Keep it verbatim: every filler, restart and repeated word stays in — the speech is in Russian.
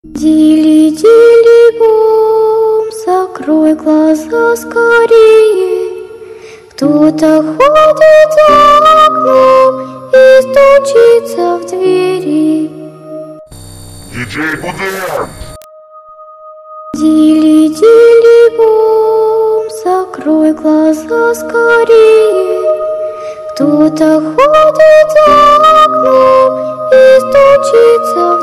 Дили, дили, бом, закрой глаза скорее. Кто-то ходит за окном и стучится в двери. Диджей Буден! Дили, дили, бом, закрой глаза скорее. Кто-то ходит за окном и стучится в